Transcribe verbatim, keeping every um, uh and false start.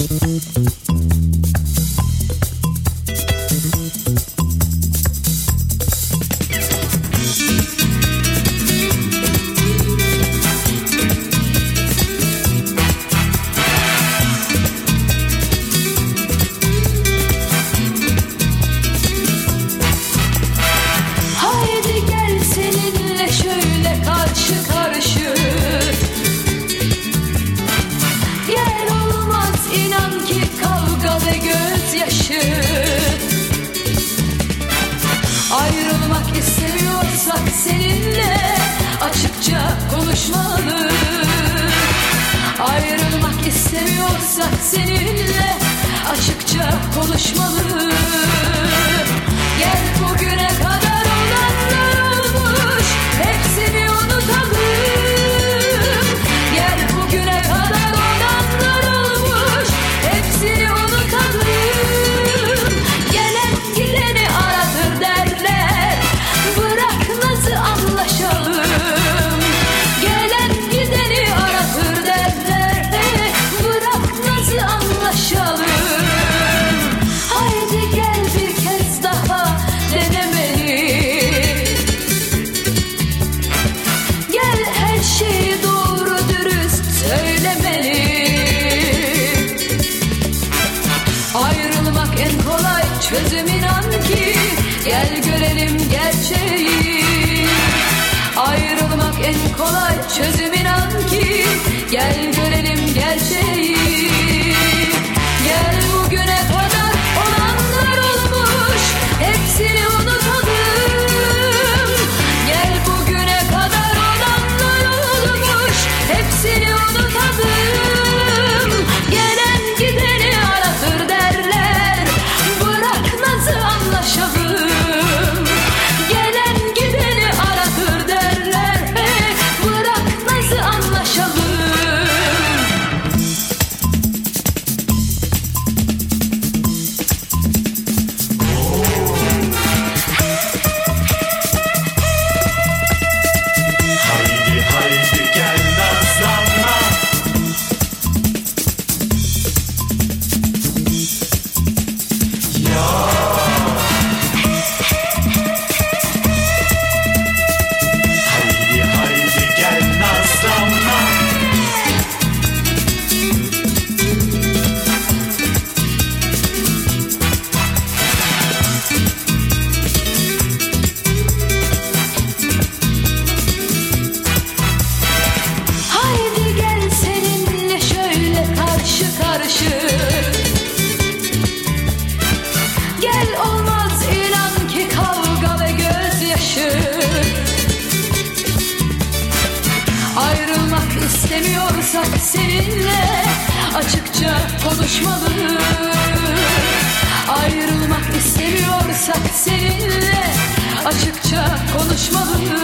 Ayrılmak istemiyorsak seninle açıkça konuşmalı. Ayrılmak istemiyorsak seninle açıkça konuşmalı. Gel bugüne kadar olanlar olmuş, hepsini unutalım. Gel bugüne kadar olanlar olmuş, hepsini unutalım. Gelen gideni aratır derler, bırak nasıl anlaşalım. Gelen gideni aratır derler, bırak nasıl anlaşalım. Haydi gel bir kez daha denemeli. Gel her şeyi doğru dürüst söylemeli. Ayrılmak en kolay çözüm, inan ki gel görelim gerçeği. Ayrılmak en kolay çözüm, inan ki gel görelim gerçeği. Gel bugüne kadar olanlar olmuş, hepsini unutalım. Gel bugüne kadar olanlar olmuş, hepsini unutalım. Gelen gideni aratır derler, bırak nasıl anlaşalım. Gelen gideni aratır derler, bırak nasıl anlaşalım. Haydi haydi gel nazlanma. Ya haydi haydi gel nazlanma. Haydi gel seninle şöyle karşı karşı. Gel olmaz inan ki kavga ve gözyaşı. Ayrılmak istemiyorsak seninle açıkça konuşmalı. Ayrılmak istemiyorsak seninle açıkça konuşmalı.